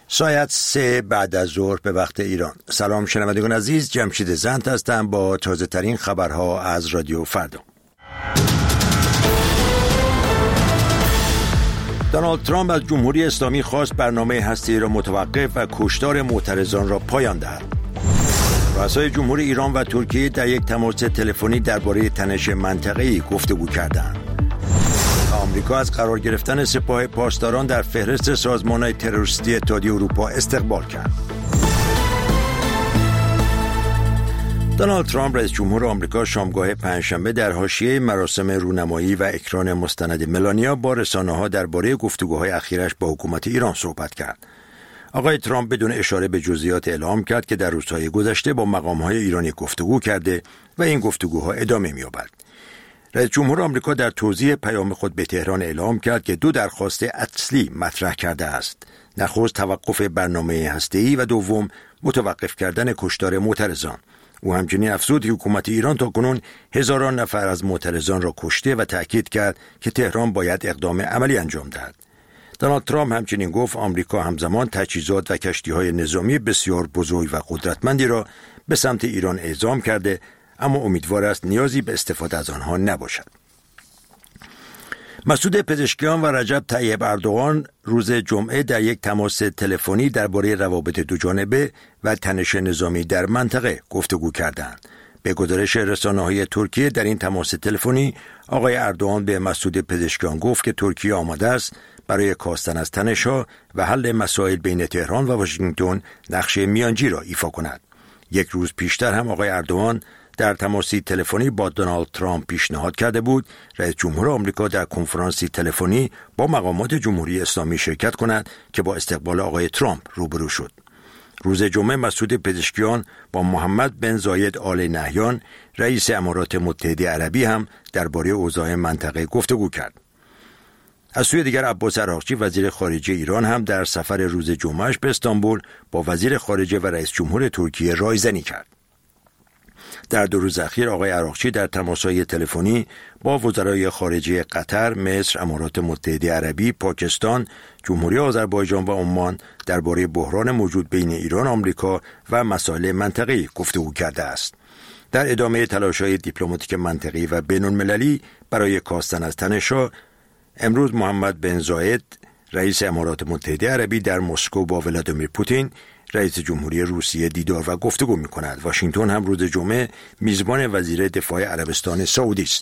ساعت 3 بعد از ظهر به وقت ایران. سلام شنوندگان عزیز، جمشید زند هستم با تازه ترین خبرها از رادیو فردا. دونالد ترامپ از جمهوری اسلامی خواست برنامه هسته‌ای را متوقف و کشتار معترضان را پایان دهد. رؤسای جمهور ایران و ترکیه در یک تماس تلفنی درباره تنش منطقه‌ای گفتگو کردند. آمریکا از قرار گرفتن سپاه پاسداران در فهرست سازمان‌های تروریستی اتحادیه اروپا استقبال کرد. دونالد ترامپ رئیس جمهور آمریکا شامگاه پنجشنبه در حاشیه مراسم رونمایی و اکران مستند ملانیا با رسانه‌ها درباره گفتگوهای اخیرش با حکومت ایران صحبت کرد. آقای ترامپ بدون اشاره به جزئیات اعلام کرد که در روزهای گذشته با مقام‌های ایرانی گفتگو کرده و این گفتگوها ادامه می‌یابد. رئیس جمهور آمریکا در توضیح پیام خود به تهران اعلام کرد که دو درخواست اصلی مطرح کرده است. نخست توقف برنامه هسته‌ای و دوم متوقف کردن کشتار معترضان. او همچنین افزود که حکومت ایران تاکنون هزاران نفر از معترضان را کشته و تأکید کرد که تهران باید اقدام عملی انجام دهد. دونالد ترامپ همچنین گفت آمریکا همزمان تجهیزات و کشتی‌های نظامی بسیار بزرگ و قدرتمندی را به سمت ایران اعزام کرده، اما امیدوار است نیازی به استفاده از آنها نباشد. مسعود پزشکیان و رجب طیب اردوغان روز جمعه در یک تماس تلفنی درباره روابط دوجانبه و تنش نظامی در منطقه گفتگو کردند. به گزارش رسانه‌های ترکیه در این تماس تلفنی آقای اردوغان به مسعود پزشکیان گفت که ترکیه آماده است برای کاستن از تنش‌ها و حل مسائل بین تهران و واشنگتن نقش میانجی را ایفا کند. یک روز پیشتر هم آقای اردوغان در تماسی تلفنی با دونالد ترامپ پیشنهاد کرده بود رئیس جمهور آمریکا در کنفرانسی تلفنی با مقامات جمهوری اسلامی شرکت کند که با استقبال آقای ترامپ روبرو شد. روز جمعه مسعود پزشکیان با محمد بن زاید آل نهیان رئیس امارات متحده عربی هم درباره اوضاع منطقه گفتگو کرد. از سوی دیگر عباس عراقچی وزیر خارجه ایران هم در سفر روز جمعهش به استانبول با وزیر خارجه و رئیس جمهور ترکیه رایزنی کرد. در دو روز اخیر آقای عراقچی در تماس‌های تلفنی با وزرای خارجه قطر، مصر، امارات متحده عربی، پاکستان، جمهوری آذربایجان و عمان درباره بحران موجود بین ایران و آمریکا و مسائل منطقه‌ای گفتگو کرده است. در ادامه تلاش‌های دیپلماتیک منطقه‌ای و بین‌المللی برای کاستن از تنش‌ها، امروز محمد بن زاید رئیس امارات متحده عربی در مسکو با ولادیمیر پوتین رئیس جمهوری روسیه دیدار و گفتگو می‌کند. واشنگتن هم روز جمعه میزبان وزیر دفاع عربستان سعودی است.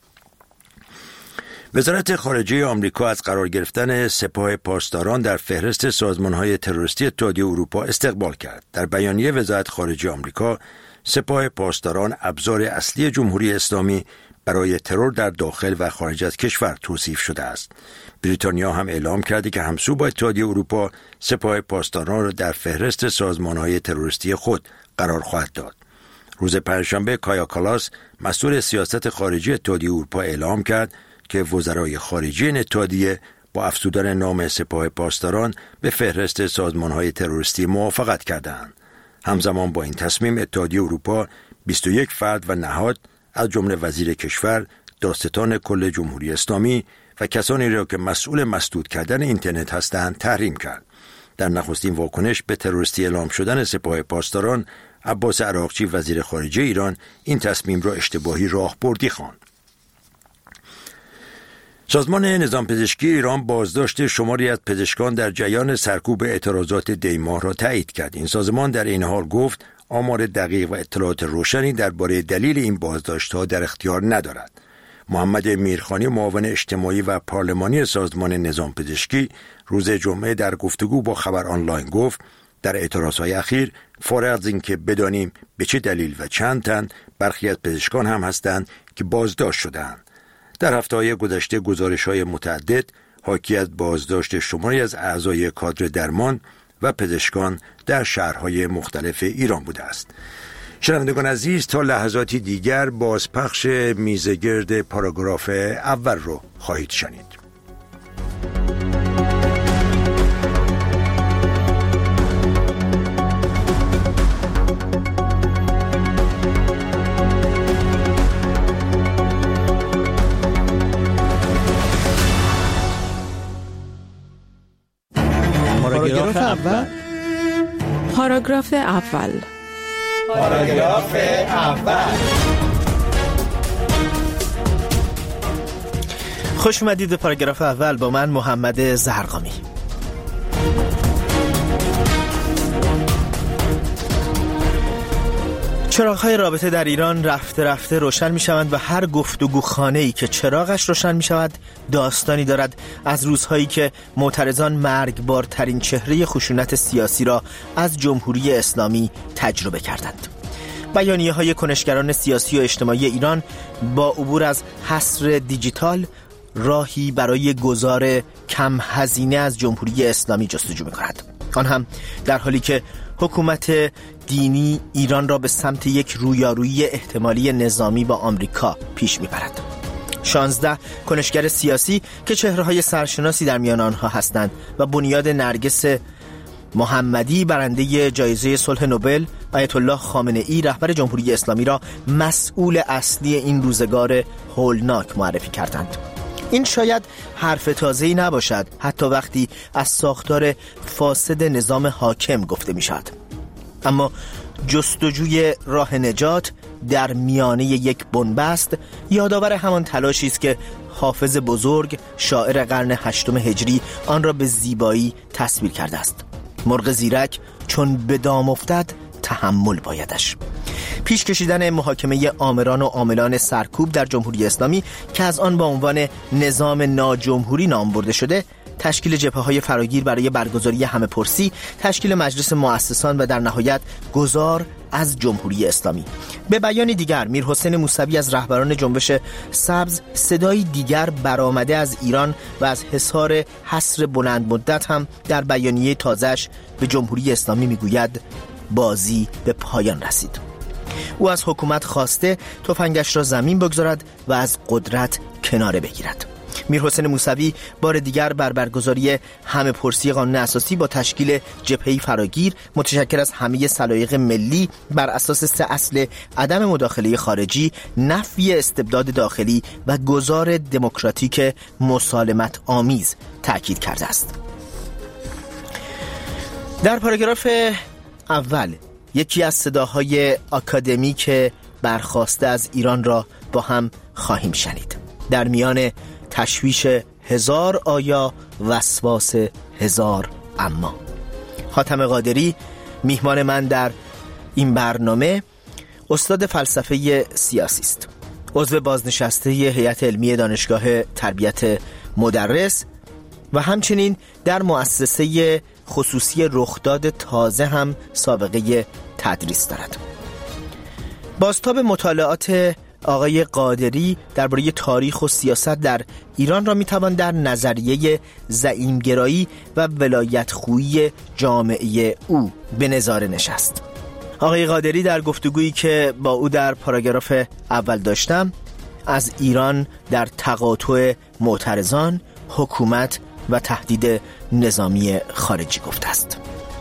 وزارت خارجه آمریکا از قرار گرفتن سپاه پاسداران در فهرست سازمان‌های تروریستی اتحادیه اروپا استقبال کرد. در بیانیه وزارت خارجه آمریکا، سپاه پاسداران ابزار اصلی جمهوری اسلامی برای ترور در داخل و خارج از کشور توصیف شده است. بریتانیا هم اعلام کرده که همسو با اتحادیه اروپا سپاه پاسداران را در فهرست سازمان‌های تروریستی خود قرار خواهد داد. روز پنجشنبه کایا کالاس مسئول سیاست خارجی اتحادیه اروپا اعلام کرد که وزرای خارجه این اتحادیه با افزودن نام سپاه پاسداران به فهرست سازمان‌های تروریستی موافقت کردند. همزمان با این تصمیم اتحادیه اروپا 21 فرد و نهاد از جمله وزیر کشور، دادستان کل جمهوری اسلامی و کسانی را که مسئول مسدود کردن اینترنت هستند تحریم کرد. در نخستین واکنش به تروریستی اعلام شدن سپاه پاسداران، عباس عراقچی وزیر خارجه ایران این تصمیم را اشتباهی راهبردی خواند. سازمان نظام پزشکی ایران بازداشت شماری از پزشکان در جریان سرکوب اعتراضات دی‌ماه را تایید کرد. این سازمان در این حال گفت آمار دقیق و اطلاعات روشنی درباره دلیل این بازداشت‌ها در اختیار ندارد. محمد میرخانی معاون اجتماعی و پارلمانی سازمان نظام پزشکی روز جمعه در گفتگو با خبر آنلاین گفت در اعتراضهای اخیر فارغ از اینکه بدانیم به چه دلیل و چند تن برخی از پزشکان هم هستند که بازداشت شدند. در هفته‌های گذشته گزارش‌های متعدد حاکی از بازداشت شماری از اعضای کادر درمان و پزشکان در شهرهای مختلف ایران بوده است. شنوندگان عزیز، تا لحظاتی دیگر بازپخش میزگرد پاراگراف اول رو خواهید شنید. پاراگراف اول. پاراگراف اول. پاراگراف اول. خوش اومدید به پاراگراف اول با من محمد زرقامی. چراغ‌های رابطه در ایران رفته رفته روشن می‌شوند و هر گفتگوخانه‌ای که چراغش روشن می‌شود داستانی دارد از روزهایی که معترضان مرگبارترین چهره خشونت سیاسی را از جمهوری اسلامی تجربه کردند. بیانیه‌های کنشگران سیاسی و اجتماعی ایران با عبور از حصر دیجیتال راهی برای گذار کم هزینه از جمهوری اسلامی جستجو می‌کند. آن هم در حالی که حکومت دینی ایران را به سمت یک رویارویی احتمالی نظامی با آمریکا پیش می‌برد. 16 کنشگر سیاسی که چهره‌های سرشناسی در میان آنها هستند و بنیاد نرگس محمدی برنده جایزه صلح نوبل، آیت الله خامنه‌ای رهبر جمهوری اسلامی را مسئول اصلی این روزگار هولناک معرفی کردند. این شاید حرف تازه‌ای نباشد حتی وقتی از ساختار فاسد نظام حاکم گفته می‌شود، اما جستجوی راه نجات در میانه یک بنبست یادآور همان تلاشی است که حافظ بزرگ شاعر قرن 8 هجری آن را به زیبایی تصویر کرده است. مرغ زیرک چون به دام افتد تحمل بایدش. پیش کشیدن محاکمه آمران و عاملان سرکوب در جمهوری اسلامی که از آن با عنوان نظام ناجمهوری نام برده شده، تشکیل جبهه‌های فراگیر برای برگزاری همه‌پرسی، تشکیل مجلس مؤسسان و در نهایت گذار از جمهوری اسلامی. به بیان دیگر میرحسین موسوی از رهبران جنبش سبز صدای دیگر برآمده از ایران و از حصار حصر بلند مدت هم در بیانیه تازه‌اش به جمهوری اسلامی میگوید بازی به پایان رسید. او از حکومت خواسته تفنگش را زمین بگذارد و از قدرت کناره بگیرد. میرحسین موسوی بار دیگر بر برگزاری همه‌پرسی قانون اساسی با تشکیل جبهه‌ای فراگیر متشکل از همه سلایق ملی بر اساس 3 اصل عدم مداخله خارجی، نفی استبداد داخلی و گذار دموکراتیک مسالمت آمیز تأکید کرده است. در پاراگراف اول یکی از صداهای آکادمیک برخاسته از ایران را با هم خواهیم شنید. در میان تشویش 1000 آیا وسواس 1000 اما. حاتم قادری میهمان من در این برنامه استاد فلسفه سیاسی است، عضو بازنشسته هیئت علمی دانشگاه تربیت مدرس و همچنین در مؤسسه خصوصی رخداد تازه هم سابقه تدریس دارد. بازتاب مطالعات آقای قادری درباره تاریخ و سیاست در ایران را میتوان در نظریه زعیمگرایی و ولایتخویی جامعه او به نظاره نشست. آقای قادری در گفتگویی که با او در پاراگراف اول داشتم از ایران در تقاطع معترضان، حکومت و تهدید نظامی خارجی گفته است.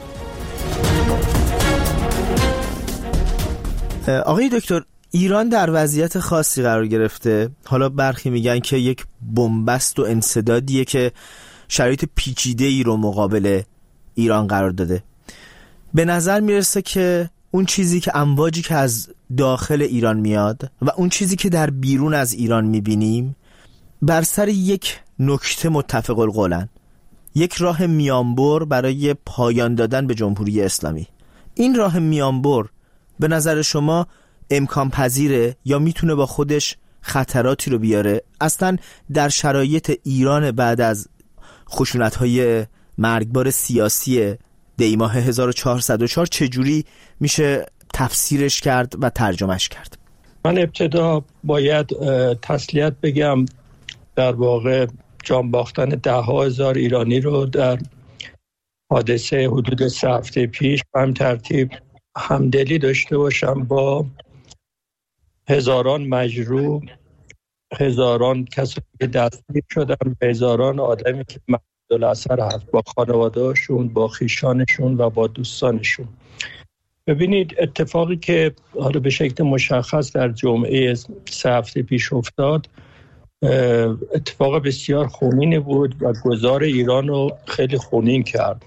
آقای دکتر، ایران در وضعیت خاصی قرار گرفته. حالا برخی میگن که یک بنبست و انسدادیه که شرایط پیچیده‌ای رو مقابل ایران قرار داده. به نظر میرسه که اون چیزی که امواجی که از داخل ایران میاد و اون چیزی که در بیرون از ایران میبینیم بر سر یک نکته متفق القولن، یک راه میانبر برای پایان دادن به جمهوری اسلامی. این راه میانبر به نظر شما امکان پذیره یا میتونه با خودش خطراتی رو بیاره؟ اصلا در شرایط ایران بعد از خشونت‌های مرگبار سیاسی دیماه 1404 چجوری میشه تفسیرش کرد و ترجمهش کرد؟ من ابتدا باید تسلیت بگم، در واقع جان باختن 10,000 ایرانی رو در حادثه حدود 3 هفته پیش به هم ترتیب همدلی داشته باشم با هزاران مجروح، هزاران کسانی که دستگیر شدن، هزاران آدمی که محدود الاثر هست با خانواده‌هاشون، با خویشانشون و با دوستانشون. ببینید اتفاقی که حالا به شکل مشخص در جمعه 3 هفته پیش افتاد اتفاق بسیار خونین بود و گذار ایران رو خیلی خونین کرد.